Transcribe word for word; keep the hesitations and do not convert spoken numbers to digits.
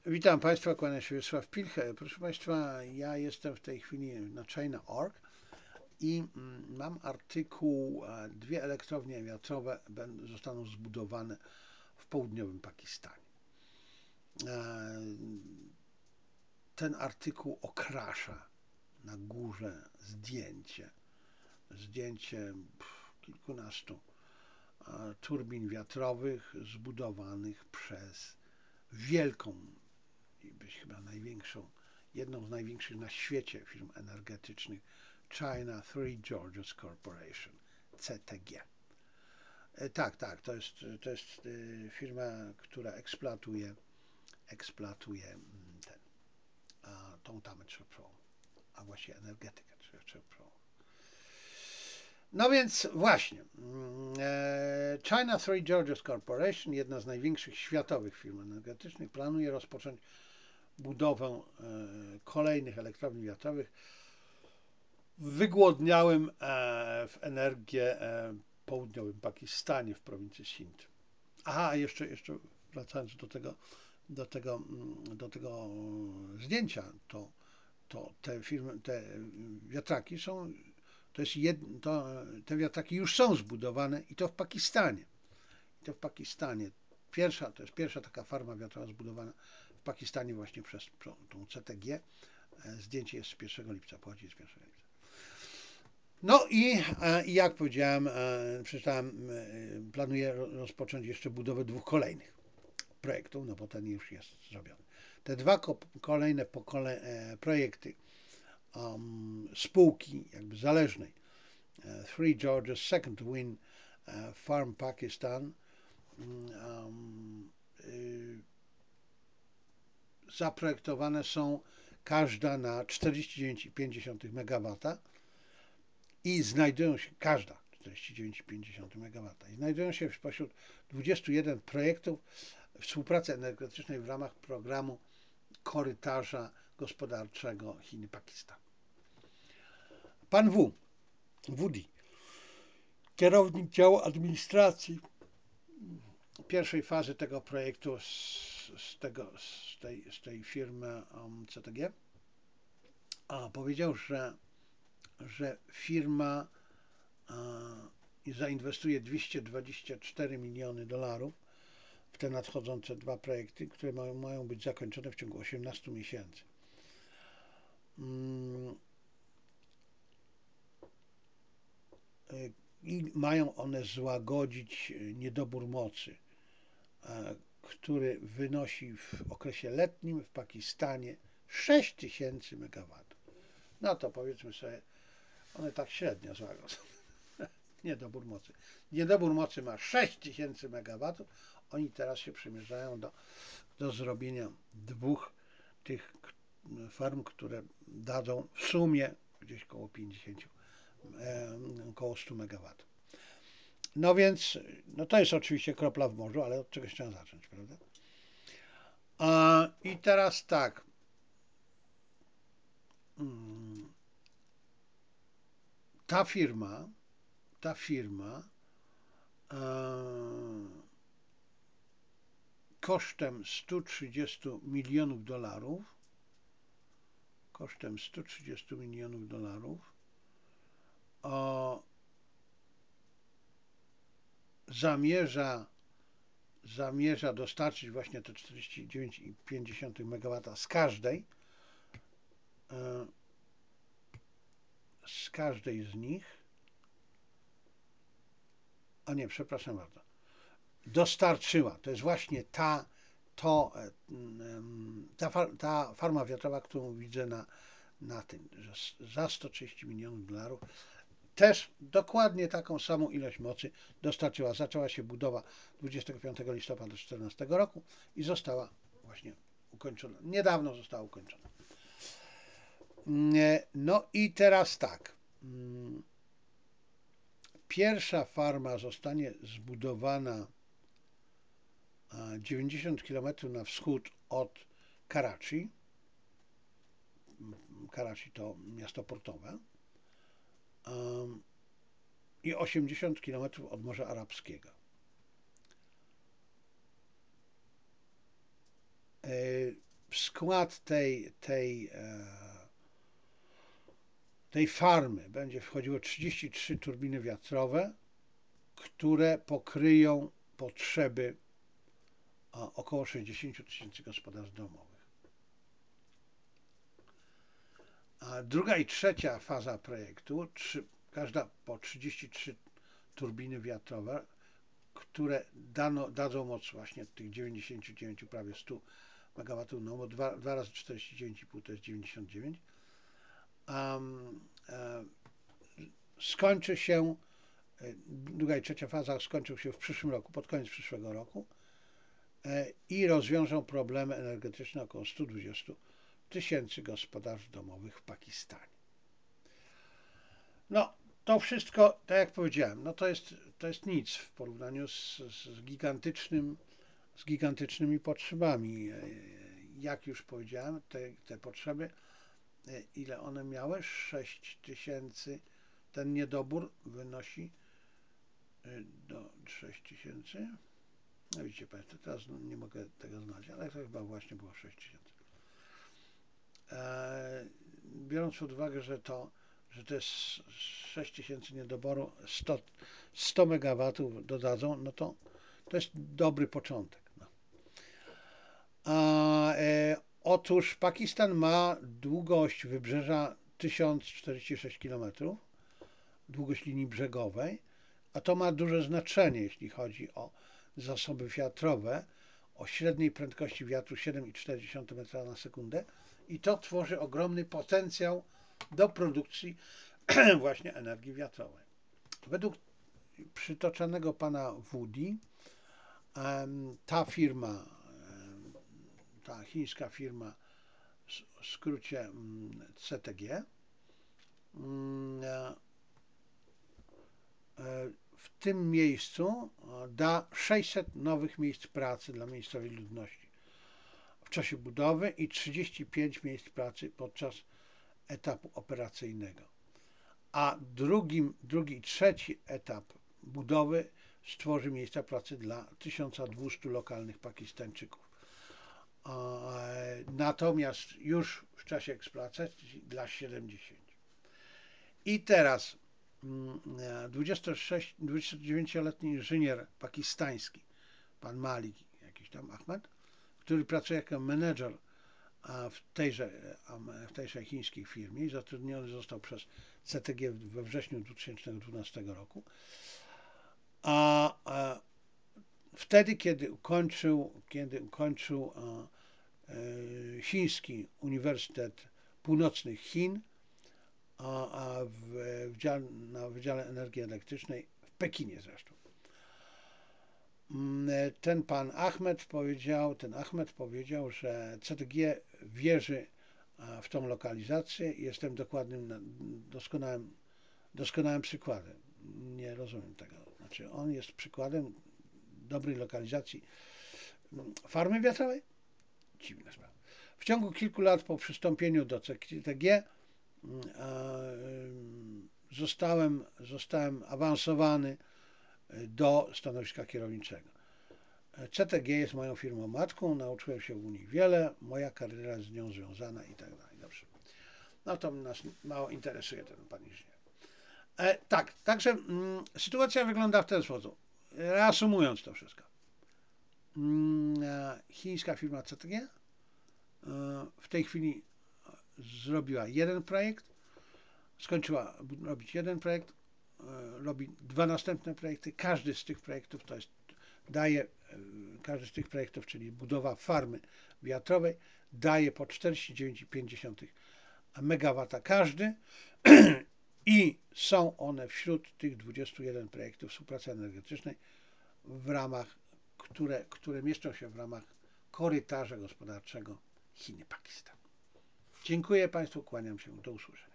Witam Państwa, kłania się Wiesław Pilche. Proszę Państwa, ja jestem w tej chwili na China kropka org i mm, mam artykuł, e, dwie elektrownie wiatrowe będą, zostaną zbudowane w południowym Pakistanie. E, Ten artykuł okrasza na górze zdjęcie, zdjęcie pff, kilkunastu e, turbin wiatrowych zbudowanych przez wielką, być chyba największą, jedną z największych na świecie firm energetycznych, China Three Gorges Corporation, C T G. E, Tak, tak, to jest, to jest e, firma, która eksploatuje, eksploatuje mm, ten, a, tą tamę trzecią, a właściwie energetykę trzecią. No więc właśnie, mm, e, China Three Gorges Corporation, jedna z największych światowych firm energetycznych, planuje rozpocząć budowę e, kolejnych elektrowni wiatrowych w wygłodniałym e, w energię e, południowym Pakistanie w prowincji Sind. Aha, jeszcze, jeszcze wracając do tego, do tego, mm, do tego zdjęcia, to, to te firmy, te wiatraki są, to jest jed, to, te wiatraki już są zbudowane i to w Pakistanie. I to w Pakistanie. Pierwsza, to jest pierwsza taka farma wiatrowa zbudowana w Pakistanie właśnie przez tą C T G. Zdjęcie jest z pierwszego lipca, pochodzi z pierwszego lipca. No i, i jak powiedziałem, przeczytałem, planuję rozpocząć jeszcze budowę dwóch kolejnych projektów, no bo ten już jest zrobiony. Te dwa kolejne pokole, projekty um, spółki jakby zależnej Three Gorges Second Wind Farm Pakistan um, y, zaprojektowane są każda na czterdzieści dziewięć przecinek pięć megawata i znajdują się, każda czterdzieści dziewięć przecinek pięć megawata i znajdują się spośród dwudziestu jeden projektów współpracy energetycznej w ramach programu korytarza gospodarczego Chiny-Pakistan. Pan W. Woody, kierownik działu administracji pierwszej fazy tego projektu z, z, tego, z, tej, z tej firmy um, C T G, a powiedział, że, że firma a, zainwestuje dwieście dwadzieścia cztery miliony dolarów w te nadchodzące dwa projekty, które mają, mają być zakończone w ciągu osiemnastu miesięcy. Mm, I mają one złagodzić niedobór mocy, który wynosi w okresie letnim w Pakistanie sześć tysięcy megawatów. No to powiedzmy sobie, one tak średnio złagodzą niedobór mocy. Niedobór mocy ma sześć tysięcy megawatów. Oni teraz się przymierzają do, do zrobienia dwóch tych farm, które dadzą w sumie gdzieś koło pięćdziesiąt, około stu megawatów. No więc, no to jest oczywiście kropla w morzu, ale od czegoś trzeba zacząć, prawda? A, I teraz tak. Ta firma, ta firma e, kosztem stu trzydziestu milionów dolarów, kosztem stu trzydziestu milionów dolarów o, zamierza, zamierza dostarczyć właśnie te czterdzieści dziewięć przecinek pięć megawata z każdej, e, z każdej z nich, a nie, przepraszam bardzo, dostarczyła, to jest właśnie ta, to, ta, ta farma wiatrowa, którą widzę na, na tym, że za sto trzydzieści milionów dolarów też dokładnie taką samą ilość mocy dostarczyła. Zaczęła się budowa dwudziestego piątego listopada dwa tysiące czternastego roku i została właśnie ukończona. Niedawno została ukończona. No i teraz tak. Pierwsza farma zostanie zbudowana dziewięćdziesiąt kilometrów na wschód od Karachi. Karachi to miasto portowe. I osiemdziesiąt kilometrów od Morza Arabskiego. w skład tej, tej, tej farmy będzie wchodziło trzydzieści trzy turbiny wiatrowe, które pokryją potrzeby około sześćdziesięciu tysięcy gospodarstw domowych. A druga i trzecia faza projektu, trzy, każda po trzydzieści trzy turbiny wiatrowe, które dano, dadzą moc właśnie tych dziewięćdziesięciu dziewięciu, prawie stu megawatów, no bo dwa razy czterdzieści dziewięć i pół to jest dziewięćdziesiąt dziewięć. Um, um, skończy się, druga i trzecia faza skończą się w przyszłym roku, pod koniec przyszłego roku i rozwiążą problemy energetyczne około stu dwudziestu tysięcy gospodarstw domowych w Pakistanie. No, to wszystko, tak jak powiedziałem, no to jest, to jest nic w porównaniu z, z gigantycznym, z gigantycznymi potrzebami. Jak już powiedziałem, te, te potrzeby, ile one miały? sześć tysięcy. Ten niedobór wynosi do sześć tysięcy. No widzicie Państwo, teraz nie mogę tego znaleźć, ale to chyba właśnie było sześć tysięcy. E, biorąc pod uwagę, że to, że to jest sześć tysięcy niedoboru, sto, sto megawatów dodadzą, no to to jest dobry początek. No. A, e, otóż Pakistan ma długość wybrzeża tysiąc czterdzieści sześć kilometrów, długość linii brzegowej, a to ma duże znaczenie, jeśli chodzi o zasoby wiatrowe, o średniej prędkości wiatru siedem przecinek cztery metra na sekundę i to tworzy ogromny potencjał do produkcji właśnie energii wiatrowej. Według przytoczonego pana Woody, ta firma, ta chińska firma, w skrócie C T G, w tym miejscu da sześćset nowych miejsc pracy dla miejscowej ludności w czasie budowy i trzydzieści pięć miejsc pracy podczas etapu operacyjnego. A drugim, drugi i trzeci etap budowy stworzy miejsca pracy dla tysiąc dwieście lokalnych Pakistańczyków. Natomiast już w czasie eksploatacji dla siedemdziesięciu. I teraz dwudziestodziewięcioletni inżynier pakistański, pan Malik, jakiś tam Ahmed, który pracuje jako menedżer w tejże, w tejże chińskiej firmie i zatrudniony został przez C T G we wrześniu dwa tysiące dwunastego roku. A, a wtedy, kiedy ukończył, kiedy ukończył a, e, chiński Uniwersytet Północnych Chin, a, a w, w dziale, na Wydziale Energii Elektrycznej w Pekinie zresztą. Ten pan Ahmed powiedział, ten Ahmed powiedział, że C T G wierzy w tą lokalizację i jestem dokładnym, doskonałym, doskonałym przykładem. Nie rozumiem tego. Znaczy, on jest przykładem dobrej lokalizacji farmy wiatrowej? Dziwna sprawa. W ciągu kilku lat po przystąpieniu do C T G zostałem, zostałem awansowany do stanowiska kierowniczego. C T G jest moją firmą matką, nauczyłem się u nich wiele, moja kariera jest z nią związana i tak dalej. Dobrze. No to nas mało interesuje ten pan inżynier. E, tak, także mm, sytuacja wygląda w ten sposób. Reasumując to wszystko. Mm, e, chińska firma C T G e, w tej chwili zrobiła jeden projekt, skończyła robić jeden projekt, e, robi dwa następne projekty. Każdy z tych projektów to jest, daje, każdy z tych projektów, czyli budowa farmy wiatrowej, daje po czterdzieści dziewięć przecinek pięć megawata każdy i są one wśród tych dwudziestu jeden projektów współpracy energetycznej, w ramach, które, które mieszczą się w ramach korytarza gospodarczego Chiny-Pakistan. Dziękuję Państwu, kłaniam się, do usłyszenia.